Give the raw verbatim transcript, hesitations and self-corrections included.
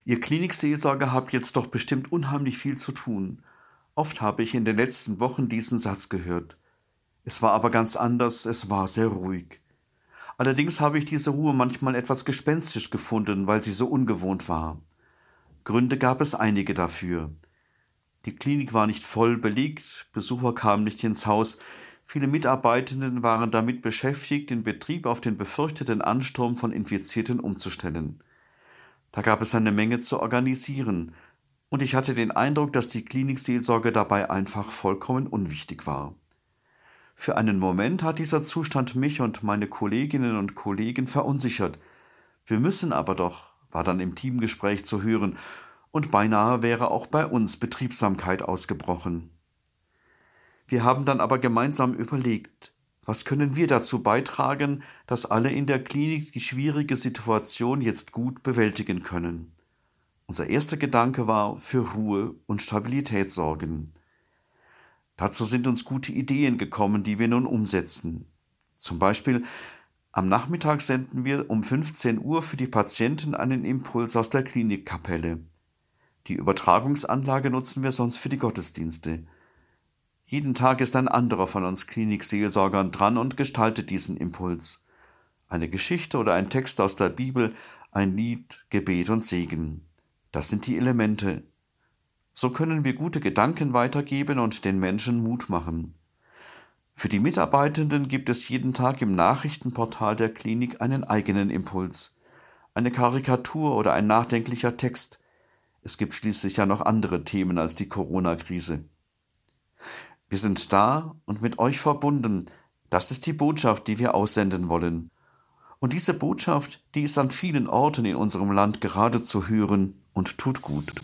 Ihr Klinikseelsorger habt jetzt doch bestimmt unheimlich viel zu tun. Oft habe ich in den letzten Wochen diesen Satz gehört. Es war aber ganz anders, es war sehr ruhig. Allerdings habe ich diese Ruhe manchmal etwas gespenstisch gefunden, weil sie so ungewohnt war. Gründe gab es einige dafür. Die Klinik war nicht voll belegt, Besucher kamen nicht ins Haus, viele Mitarbeitenden waren damit beschäftigt, den Betrieb auf den befürchteten Ansturm von Infizierten umzustellen. Da gab es eine Menge zu organisieren, und ich hatte den Eindruck, dass die Klinikseelsorge dabei einfach vollkommen unwichtig war. Für einen Moment hat dieser Zustand mich und meine Kolleginnen und Kollegen verunsichert. Wir müssen aber doch, war dann im Teamgespräch zu hören, und beinahe wäre auch bei uns Betriebsamkeit ausgebrochen. Wir haben dann aber gemeinsam überlegt, was können wir dazu beitragen, dass alle in der Klinik die schwierige Situation jetzt gut bewältigen können. Unser erster Gedanke war, für Ruhe und Stabilität sorgen. Dazu sind uns gute Ideen gekommen, die wir nun umsetzen. Zum Beispiel, am Nachmittag senden wir um fünfzehn Uhr für die Patienten einen Impuls aus der Klinikkapelle. Die Übertragungsanlage nutzen wir sonst für die Gottesdienste. Jeden Tag ist ein anderer von uns Klinikseelsorgern dran und gestaltet diesen Impuls. Eine Geschichte oder ein Text aus der Bibel, ein Lied, Gebet und Segen. Das sind die Elemente. So können wir gute Gedanken weitergeben und den Menschen Mut machen. Für die Mitarbeitenden gibt es jeden Tag im Nachrichtenportal der Klinik einen eigenen Impuls, eine Karikatur oder ein nachdenklicher Text. Es gibt schließlich ja noch andere Themen als die Corona-Krise. Wir sind da und mit euch verbunden. Das ist die Botschaft, die wir aussenden wollen. Und diese Botschaft, die ist an vielen Orten in unserem Land gerade zu hören und tut gut.